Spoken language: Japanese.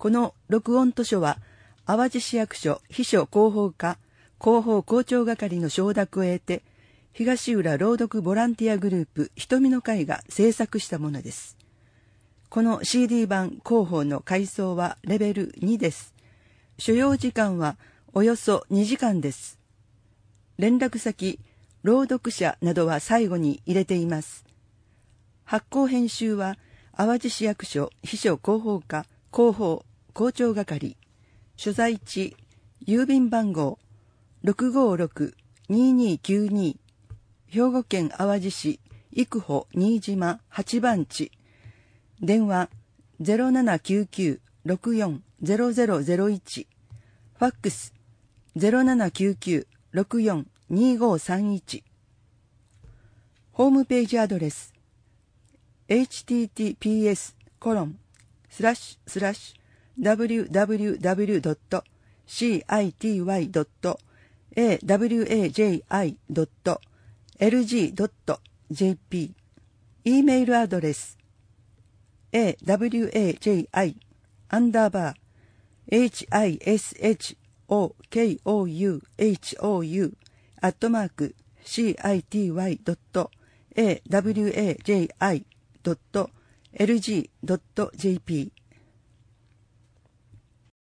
この録音図書は、淡路市役所秘書広報課広報校長係の承諾を得て、東浦朗読ボランティアグループ瞳の会が制作したものです。この CD 版広報の回送はレベル2です。所要時間はおよそ2時間です。連絡先、朗読者などは最後に入れています。発行編集は、淡路市役所秘書広報課広報校長係、所在地、郵便番号 656-2292、兵庫県淡路市育保新島8番地、電話 0799-640001、ファックス 0799-642531、ホームページアドレス https://www.city.awaji.lg.jp、 E メールアドレス awaji_hishokuhou@city.awaji.lg.jp